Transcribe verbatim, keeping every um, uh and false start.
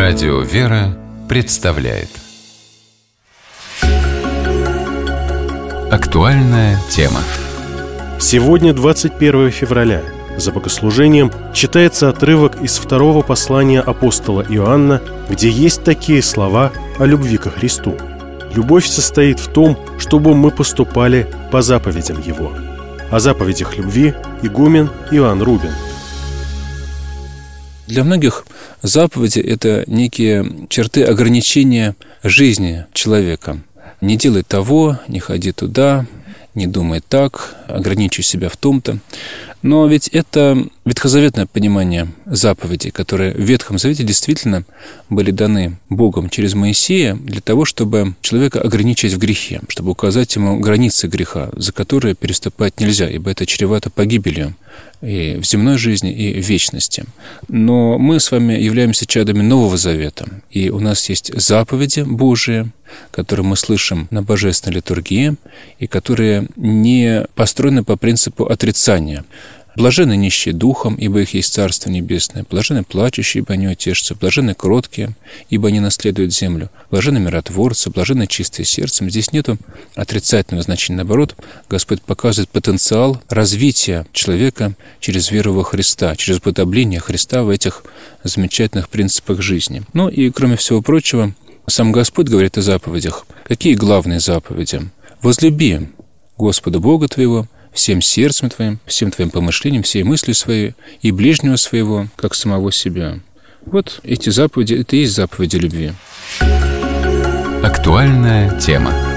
Радио «Вера» представляет актуальная тема. Сегодня, двадцать первого февраля, за богослужением читается отрывок из второго послания апостола Иоанна, где есть такие слова о любви ко Христу. Любовь состоит в том, чтобы мы поступали по заповедям Его. О заповедях любви игумен Иоанн Рубин. Для многих заповеди – это некие черты ограничения жизни человека. Не делай того, не ходи туда, не думай так, ограничивай себя в том-то. Но ведь это ветхозаветное понимание заповедей, которые в Ветхом Завете действительно были даны Богом через Моисея для того, чтобы человека ограничить в грехе, чтобы указать ему границы греха, за которые переступать нельзя, ибо это чревато погибелью и в земной жизни, и в вечности. Но мы с вами являемся чадами Нового Завета, и у нас есть заповеди Божии, которые мы слышим на божественной литургии, и которые не построены по принципу отрицания. Блаженны нищие духом, ибо их есть Царство Небесное. Блаженны плачущие, ибо они утешатся. Блаженны кроткие, ибо они наследуют землю. Блаженны миротворцы, блаженны чистые сердцем. Здесь нету отрицательного значения. Наоборот, Господь показывает потенциал развития человека через веру во Христа, через уподобление Христа в этих замечательных принципах жизни. Ну и, кроме всего прочего, сам Господь говорит о заповедях. Какие главные заповеди? «Возлюби Господа Бога твоего всем сердцем твоим, всем твоим помышлением, всей мыслью своей и ближнего своего, как самого себя». Вот эти заповеди – это и есть заповеди любви. Актуальная тема.